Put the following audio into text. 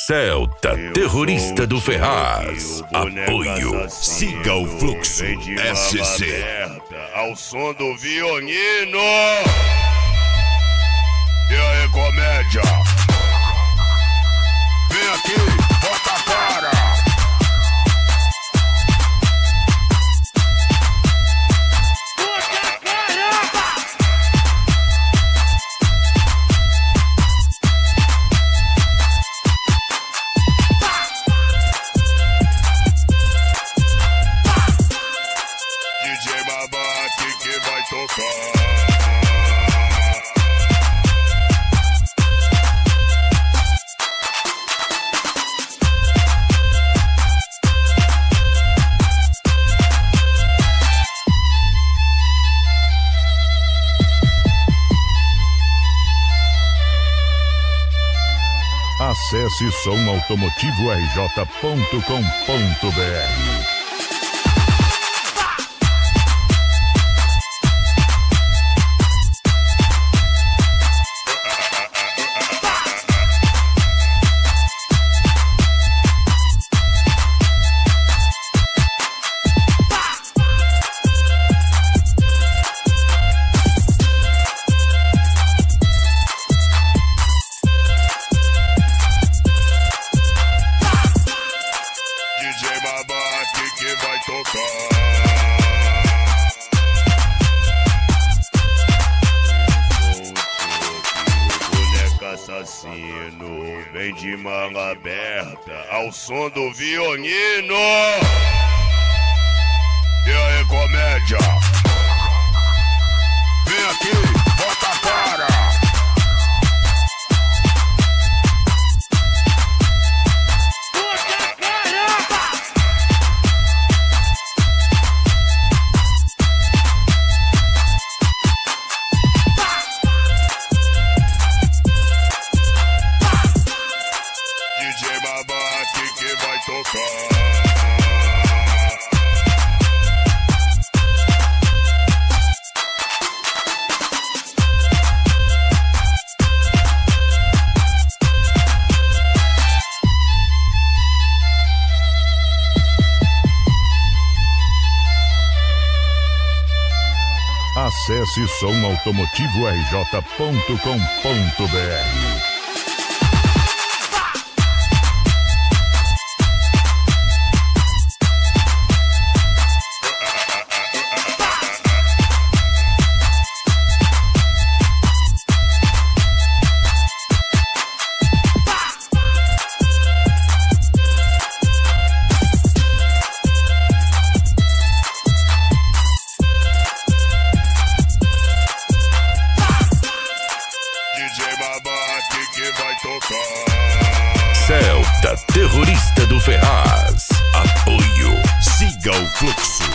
Celta, terrorista do Ferraz. Apoio. Siga o Fluxo SC. Ao som do violino. E aí, comédia? Vem aqui, bota a cara. DJ Babaque que vai tocar. Acesse somautomotivorj.com.br. DJ Babaque que vai tocar. Boneca assassino, vem de manga aberta, ao som do violino. E aí, comédia? Vem aqui, bota a cara. DJ Babaque que vai tocar. Acesse somautomotivorj.com.br. DJ Babaque que vai tocar. Celta, terrorista do Ferraz. Apoio. Siga o Fluxo